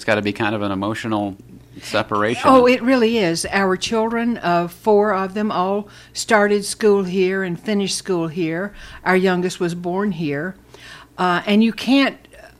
It's got to be kind of an emotional separation. Oh, it really is. Our children, 4 of them, all started school here and finished school here. Our youngest was born here. And you can't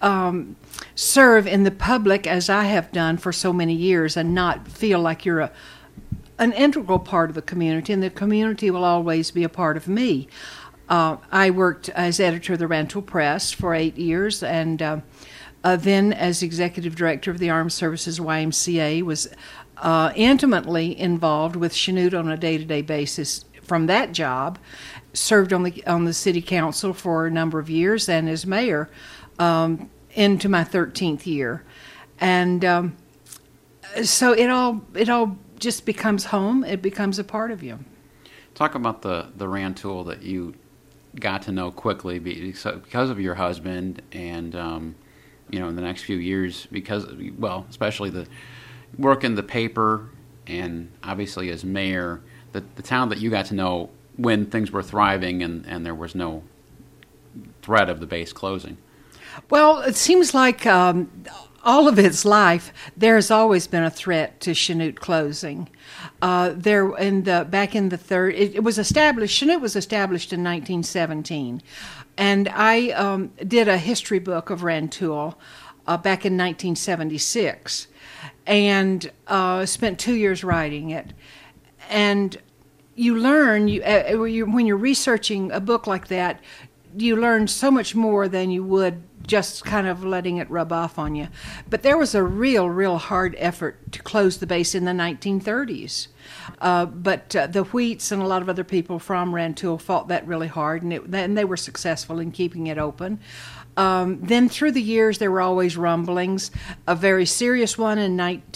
serve in the public as I have done for so many years and not feel like you're an integral part of the community, and the community will always be a part of me. I worked as editor of the Rantoul Press for 8 years, and then as executive director of the Armed Services YMCA, was intimately involved with Chanute on a day-to-day basis from that job, served on the city council for a number of years, and as mayor into my 13th year. And so it all just becomes home. It becomes a part of you. Talk about the Rantoul that you got to know quickly because of your husband, and in the next few years, especially the work in the paper and obviously as mayor, the town that you got to know when things were thriving and there was no threat of the base closing. Well, it seems like all of its life, there has always been a threat to Chanute closing. Back in the third, it was established. Chanute was established in 1917, and I did a history book of Rantoul back in 1976, and spent 2 years writing it. And you learn when you're researching a book like that, you learn so much more than you would just kind of letting it rub off on you. But there was a real hard effort to close the base in the 1930s. But the Wheats and a lot of other people from Rantoul fought that really hard, and they were successful in keeping it open. Then through the years, there were always rumblings. A very serious one in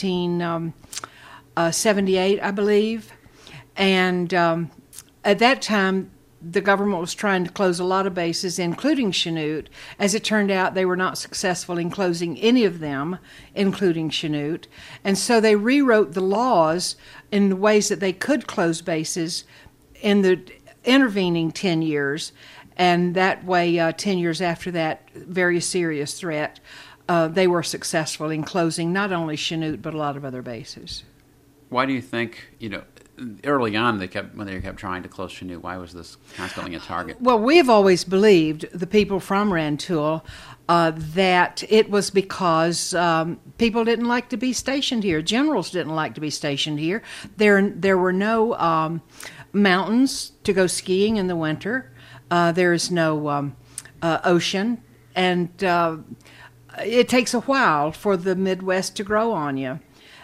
1978, I believe. And at that time, the government was trying to close a lot of bases, including Chanute. As it turned out, they were not successful in closing any of them, including Chanute. And so they rewrote the laws in the ways that they could close bases in the intervening 10 years. And that way, 10 years after that very serious threat, they were successful in closing not only Chanute, but a lot of other bases. Why do you think, early on, when they kept trying to close Chanute, why was this constantly a target? Well, we've always believed, the people from Rantoul, that it was because people didn't like to be stationed here. Generals didn't like to be stationed here. There were no mountains to go skiing in the winter. There's no ocean, and it takes a while for the Midwest to grow on you.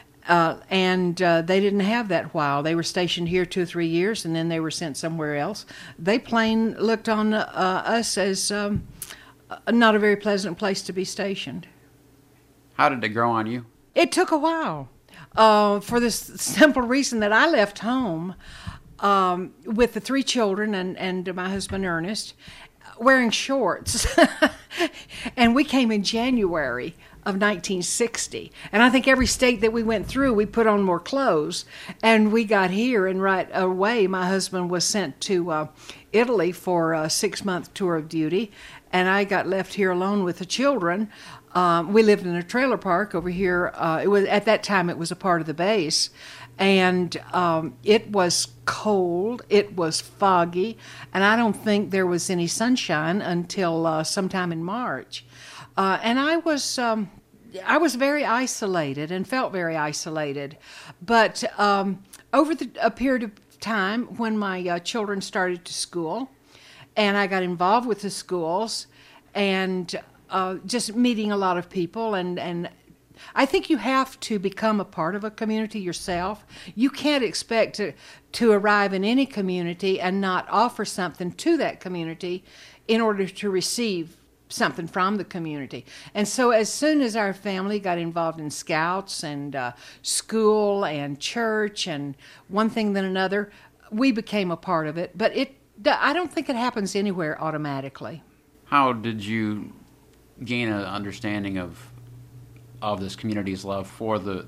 And they didn't have that while. They were stationed here 2 or 3 years, and then they were sent somewhere else. They plain looked on us as not a very pleasant place to be stationed. How did it grow on you? It took a while, for this simple reason that I left home with the 3 children and my husband Ernest, wearing shorts. And we came in January of 1960. And I think every state that we went through, we put on more clothes. And we got here, and right away, my husband was sent to Italy for a 6-month tour of duty. And I got left here alone with the children. We lived in a trailer park over here. At that time, it was a part of the base. And it was cold, it was foggy, and I don't think there was any sunshine until sometime in March. And I was very isolated and felt very isolated. But over a period of time when my children started to school, and I got involved with the schools, and just meeting a lot of people, and I think you have to become a part of a community yourself. You can't expect to arrive in any community and not offer something to that community in order to receive something from the community. And so as soon as our family got involved in scouts and school and church and one thing then another, we became a part of it. But I don't think it happens anywhere automatically. How did you gain an understanding of this community's love for the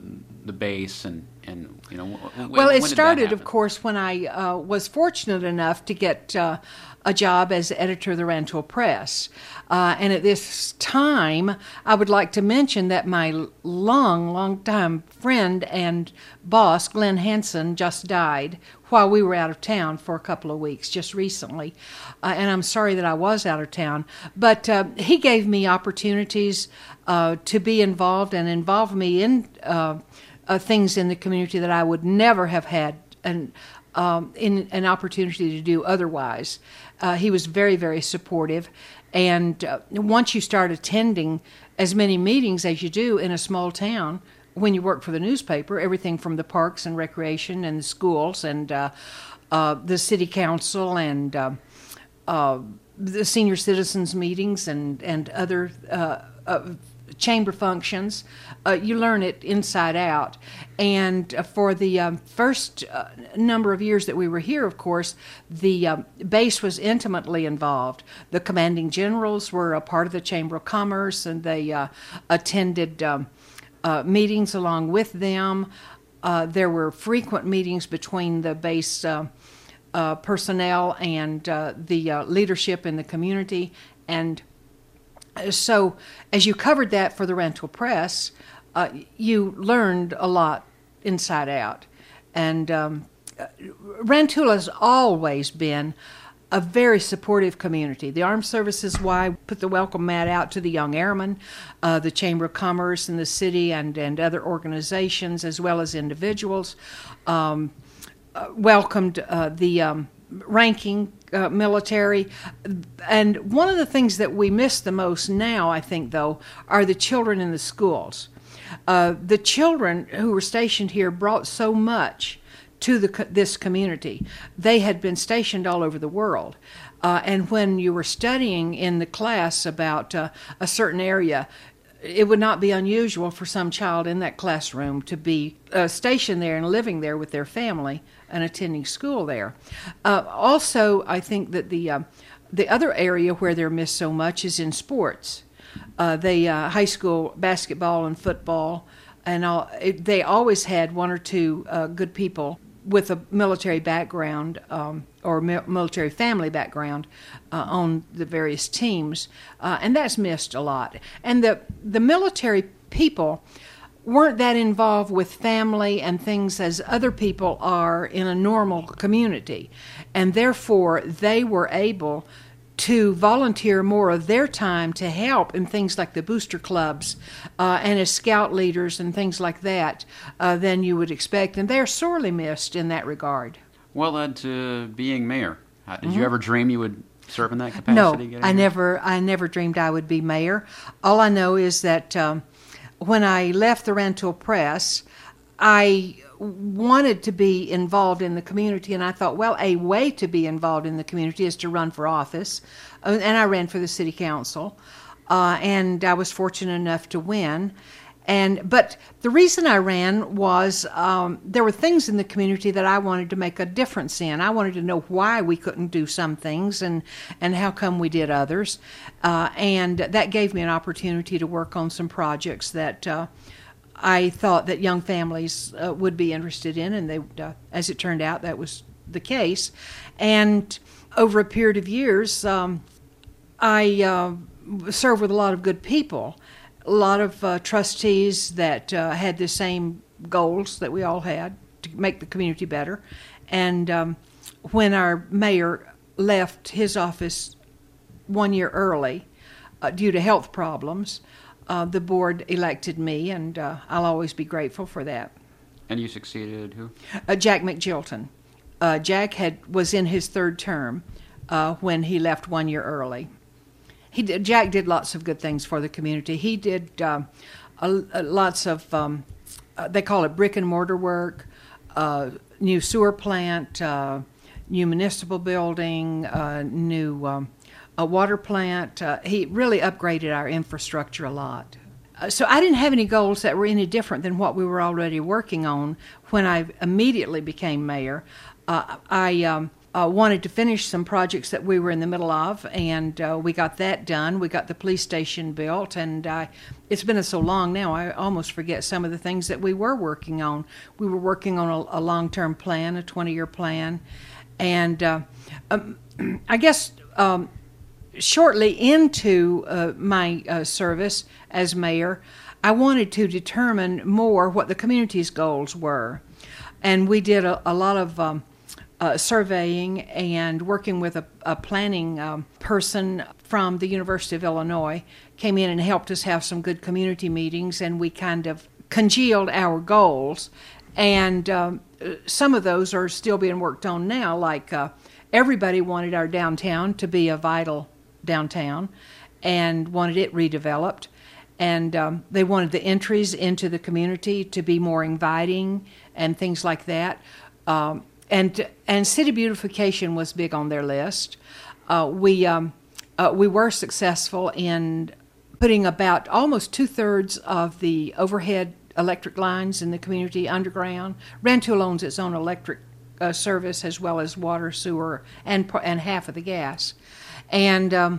the base and Well, when it did that started, of happen? course, when I was fortunate enough to get a job as editor of the Rantoul Press. And at this time, I would like to mention that my long time friend and boss, Glenn Hansen, just died while we were out of town for a couple of weeks just recently. And I'm sorry that I was out of town. But he gave me opportunities to be involved and involve me in things in the community that I would never have had in an opportunity to do otherwise. He was very, very supportive. And once you start attending as many meetings as you do in a small town, when you work for the newspaper, everything from the parks and recreation and the schools and the city council and the senior citizens meetings and other chamber functions, you learn it inside out. And for the first number of years that we were here, of course, the base was intimately involved. The commanding generals were a part of the Chamber of Commerce, and they attended meetings along with them. There were frequent meetings between the base personnel and the leadership in the community. And so as you covered that for the Rantoul Press, you learned a lot inside out. And Rantoul has always been a very supportive community. The Armed Services Y put the welcome mat out to the young airmen, the Chamber of Commerce and the city and other organizations as well as individuals, welcomed the ranking military. And one of the things that we miss the most now, I think, though, are the children in the schools. The children who were stationed here brought so much to this community. They had been stationed all over the world. And when you were studying in the class about a certain area, it would not be unusual for some child in that classroom to be stationed there and living there with their family and attending school there. Also, I think that the other area where they're missed so much is in sports. The high school basketball and football, and they always had one or two good people with a military background or military family background on the various teams, and that's missed a lot. And the military people weren't that involved with family and things as other people are in a normal community, and therefore they were able to volunteer more of their time to help in things like the booster clubs and as scout leaders and things like that than you would expect. And they're sorely missed in that regard. What led to being mayor? Did you ever dream you would serve in that No, capacity? I never dreamed I would be mayor. All I know is that when I left the Rantoul Press, I wanted to be involved in the community, and I thought, well, a way to be involved in the community is to run for office, and I ran for the city council, and I was fortunate enough to win. But the reason I ran was there were things in the community that I wanted to make a difference in. I wanted to know why we couldn't do some things and how come we did others, and that gave me an opportunity to work on some projects that I thought that young families would be interested in, and they, as it turned out, that was the case. And over a period of years, I served with a lot of good people, a lot of trustees that had the same goals that we all had to make the community better. And when our mayor left his office 1 year early due to health problems, the board elected me, and I'll always be grateful for that. And you succeeded who? Jack McGilton. Jack was in his third term when he left 1 year early. Jack did lots of good things for the community. He did lots of, they call it brick and mortar work, new sewer plant, new municipal building, new a water plant. He really upgraded our infrastructure a lot. So I didn't have any goals that were any different than what we were already working on when I immediately became mayor. I wanted to finish some projects that we were in the middle of, and we got that done. We got the police station built, and I it's been so long now, I almost forget some of the things that we were working on. We were working on a long-term plan, a 20-year plan, and I guess shortly into my service as mayor, I wanted to determine more what the community's goals were. And we did a lot of surveying and working with a planning person from the University of Illinois, came in and helped us have some good community meetings, and we kind of congealed our goals. And some of those are still being worked on now, like everybody wanted our downtown to be a vital downtown and wanted it redeveloped. And they wanted the entries into the community to be more inviting and things like that. And city beautification was big on their list. We were successful in putting about almost 2/3 of the overhead electric lines in the community underground. Rantoul owns its own electric service as well as water, sewer, and half of the gas. And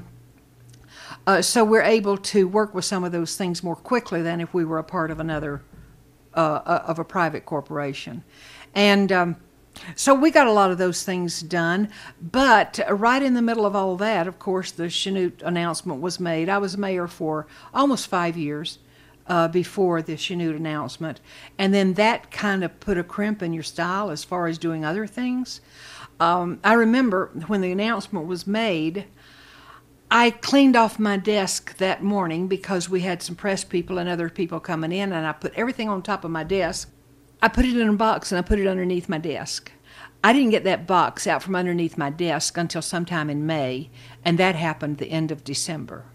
so we're able to work with some of those things more quickly than if we were a part of another, of a private corporation. And so we got a lot of those things done. But right in the middle of all that, of course, the Chanute announcement was made. I was mayor for almost 5 years before the Chanute announcement. And then that kind of put a crimp in your style as far as doing other things. I remember when the announcement was made, I cleaned off my desk that morning because we had some press people and other people coming in, and I put everything on top of my desk. I put it in a box and I put it underneath my desk. I didn't get that box out from underneath my desk until sometime in May, and that happened the end of December.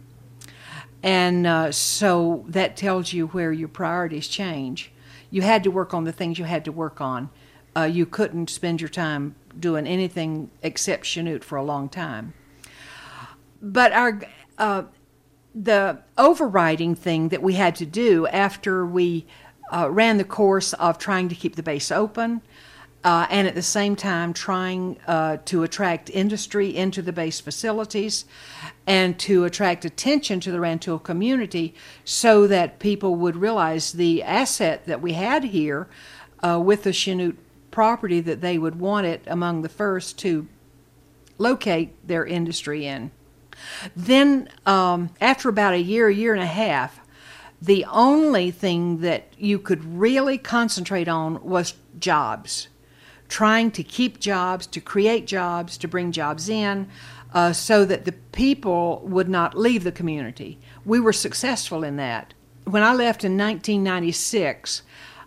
And so that tells you where your priorities change. You had to work on the things you had to work on. You couldn't spend your time doing anything except Chanute for a long time. But the overriding thing that we had to do after we ran the course of trying to keep the base open and at the same time trying to attract industry into the base facilities and to attract attention to the Rantoul community so that people would realize the asset that we had here with the Chanute property, that they would want it among the first to locate their industry in. Then after about a year and a half, the only thing that you could really concentrate on was jobs, trying to keep jobs, to create jobs, to bring jobs in so that the people would not leave the community. We were successful in that. When I left in 1996,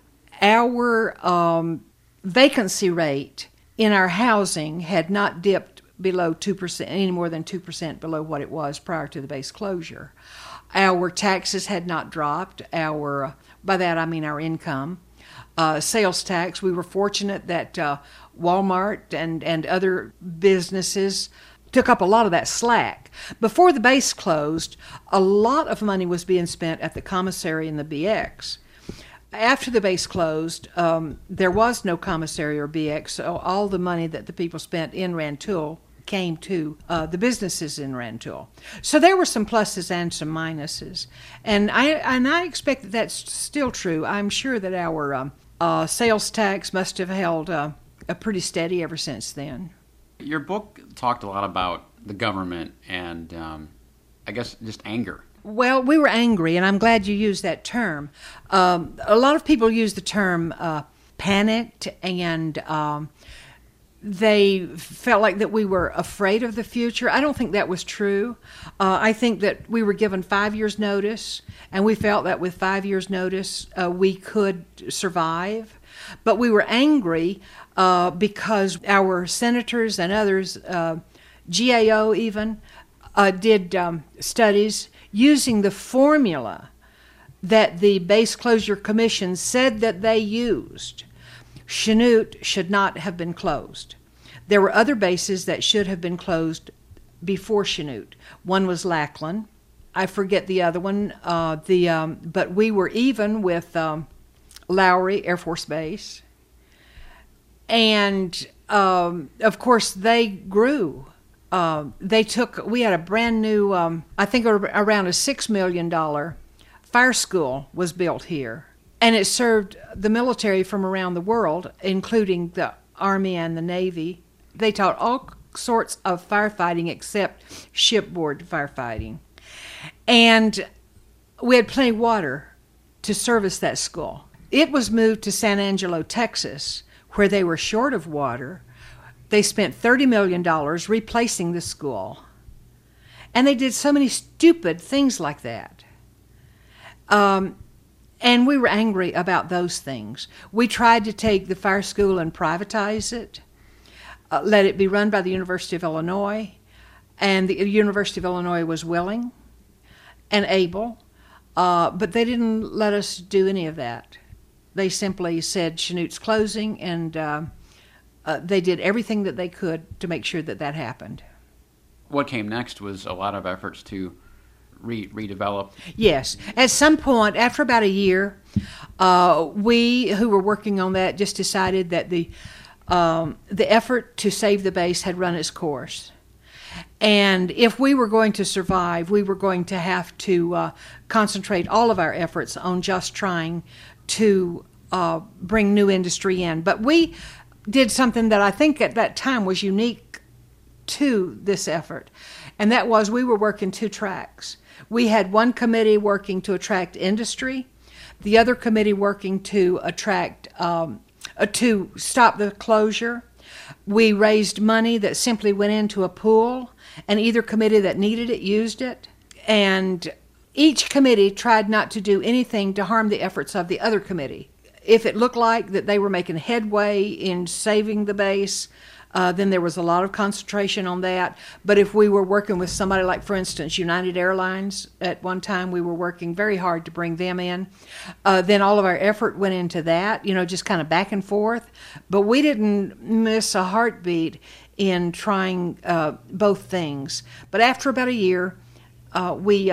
our vacancy rate in our housing had not dipped below 2%, any more than 2% below what it was prior to the base closure. Our taxes had not dropped. By that I mean our income. Sales tax, we were fortunate that Walmart and other businesses took up a lot of that slack. Before the base closed, a lot of money was being spent at the commissary and the BX. After the base closed, there was no commissary or BX, so all the money that the people spent in Rantoul came to the businesses in Rantoul. So there were some pluses and some minuses. And I expect that that's still true. I'm sure that our sales tax must have held pretty steady ever since then. Your book talked a lot about the government and I guess just anger. Well, we were angry, and I'm glad you used that term. A lot of people use the term panicked, and they felt like that we were afraid of the future. I don't think that was true. I think that we were given 5 years' notice, and we felt that with 5 years' notice we could survive. But we were angry because our senators and others, GAO even, did studies using the formula that the Base Closure Commission said that they used. Chanute should not have been closed. There were other bases that should have been closed before Chanute. One was Lackland. I forget the other one. But we were even with Lowry Air Force Base. And, of course, they grew. We had a brand new, I think around a $6 million fire school was built here, and it served the military from around the world, including the Army and the Navy. They taught all sorts of firefighting except shipboard firefighting. And we had plenty of water to service that school. It was moved to San Angelo, Texas, where they were short of water. They spent $30 million replacing the school. And they did so many stupid things like that. And we were angry about those things. We tried to take the fire school and privatize it, let it be run by the University of Illinois, and the University of Illinois was willing and able, but they didn't let us do any of that. They simply said Chanute's closing, and they did everything that they could to make sure that that happened. What came next was a lot of efforts to redevelop. Yes. At some point, after about a year, we who were working on that just decided that the effort to save the base had run its course. And if we were going to survive, we were going to have to concentrate all of our efforts on just trying to bring new industry in. But we did something that I think at that time was unique to this effort, and that was we were working two tracks. We had one committee working to attract industry, the other committee working to attract to stop the closure. We raised money that simply went into a pool, and either committee that needed it used it. And each committee tried not to do anything to harm the efforts of the other committee. If it looked like that they were making headway in saving the base, then there was a lot of concentration on that. But if we were working with somebody like, for instance, United Airlines, at one time we were working very hard to bring them in, then all of our effort went into that, just kind of back and forth. But we didn't miss a heartbeat in trying both things. But after about a year, we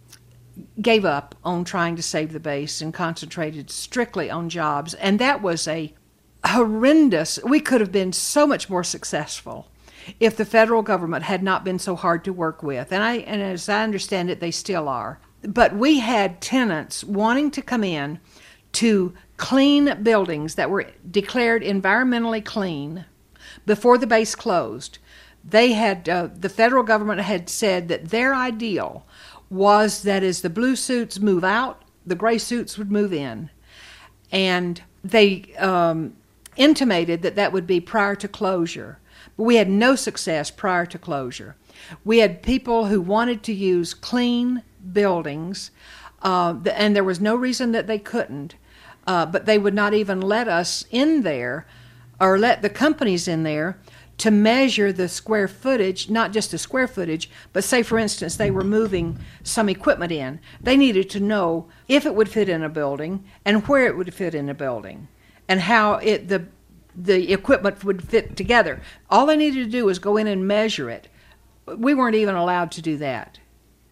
gave up on trying to save the base and concentrated strictly on jobs. And that was a horrendous. We could have been so much more successful if the federal government had not been so hard to work with. And as I understand it, they still are. But we had tenants wanting to come in to clean buildings that were declared environmentally clean before the base closed. They had the federal government had said that their ideal was that as the blue suits move out, the gray suits would move in. And they intimated that that would be prior to closure. But we had no success prior to closure. We had people who wanted to use clean buildings, and there was no reason that they couldn't, but they would not even let us in there or let the companies in there to measure the square footage, not just the square footage, but say, for instance, they were moving some equipment in. They needed to know if it would fit in a building and where it would fit in a building and how the equipment would fit together. All they needed to do was go in and measure it. We weren't even allowed to do that.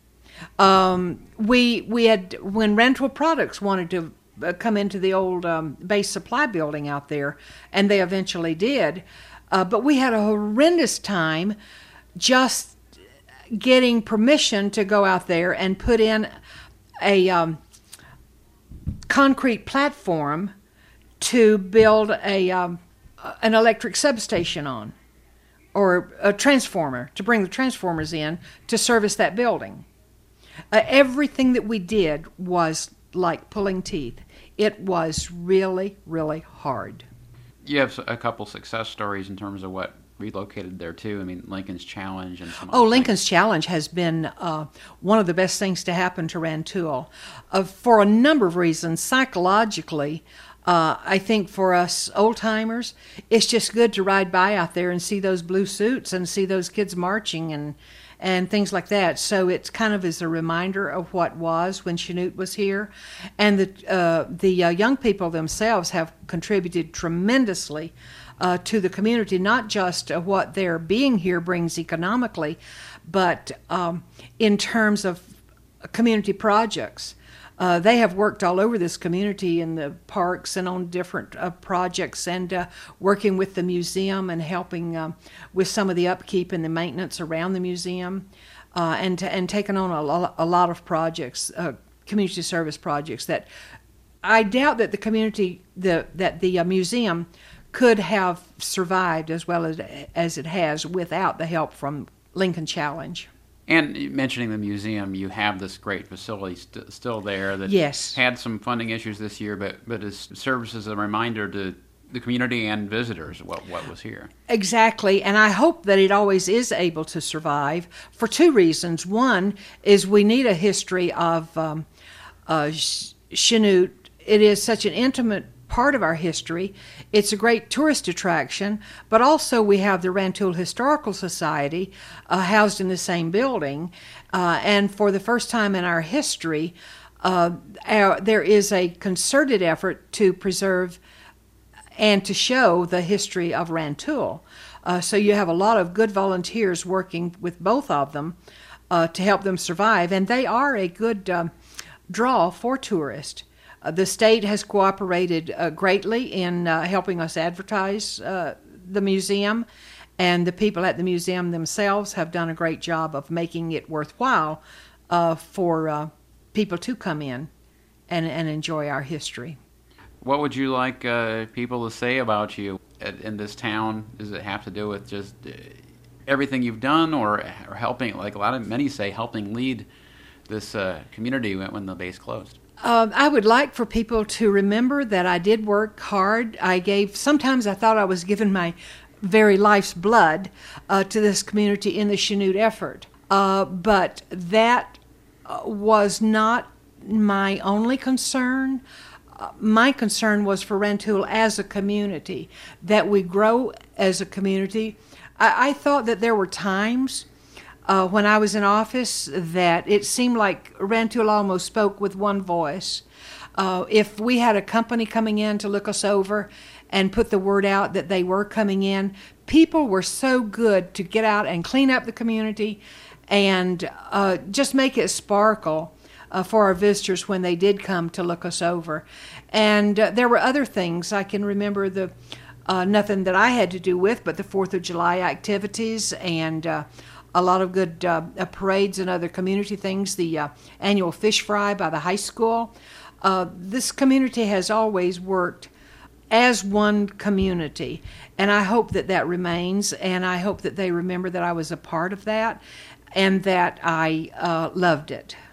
We had, when Rental Products wanted to come into the old base supply building out there, and they eventually did, but we had a horrendous time just getting permission to go out there and put in a concrete platform to build an electric substation on, or a transformer, to bring the transformers in to service that building. Everything that we did was like pulling teeth. It was really, really hard. You have a couple success stories in terms of what relocated there too. I mean, Lincoln's Challenge and some. Lincoln's Challenge has been one of the best things to happen to Rantoul for a number of reasons. Psychologically, I think for us old timers, it's just good to ride by out there and see those blue suits and see those kids marching and things like that. So it's kind of as a reminder of what was when Chanute was here. And the young people themselves have contributed tremendously to the community, not just what their being here brings economically, but in terms of community projects. They have worked all over this community in the parks and on different projects, and working with the museum and helping with some of the upkeep and the maintenance around the museum, and taken on a lot of projects. community service projects that I doubt that the museum could have survived as well as it has without the help from Lincoln Challenge. And mentioning the museum, you have this great facility still there that Yes. had some funding issues this year, but it serves as a reminder to the community and visitors what was here. Exactly, and I hope that it always is able to survive for two reasons. One is we need a history of Chanute. It is such an intimate part of our history. It's a great tourist attraction, but also we have the Rantoul Historical Society housed in the same building, and for the first time in our history, there is a concerted effort to preserve and to show the history of Rantoul. So you have a lot of good volunteers working with both of them to help them survive, and they are a good draw for tourists. The state has cooperated greatly in helping us advertise the museum, and the people at the museum themselves have done a great job of making it worthwhile for people to come in and enjoy our history. What would you like people to say about you in this town? Does it have to do with just everything you've done, or helping, like many say, helping lead this community when the base closed? I would like for people to remember that I did work hard. Sometimes I thought I was giving my very life's blood to this community in the Chanute effort. But that was not my only concern. My concern was for Rantoul as a community, that we grow as a community. I thought that there were times when I was in office that it seemed like Rantoul almost spoke with one voice. If we had a company coming in to look us over and put the word out that they were coming in, people were so good to get out and clean up the community and just make it sparkle for our visitors when they did come to look us over. And there were other things. I can remember nothing that I had to do with, but the 4th of July activities and a lot of good parades and other community things, the annual fish fry by the high school. This community has always worked as one community, and I hope that remains, and I hope that they remember that I was a part of that and that I loved it.